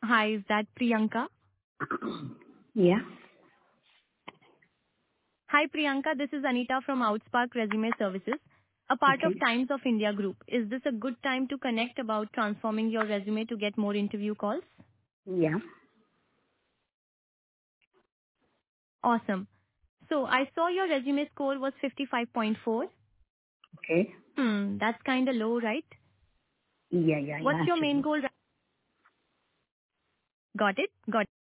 Hi, is that Priyanka? Yeah. Hi, Priyanka. This is Anita from Outspark Resume Services, a part of Okay. Times of India Group. Is this a good time to connect about transforming your resume to get more interview calls? Yeah. Awesome. So I saw your resume score was 55.4. Okay. That's kind of low, right? Yeah, What's your main actually. goal? Got it? Got it.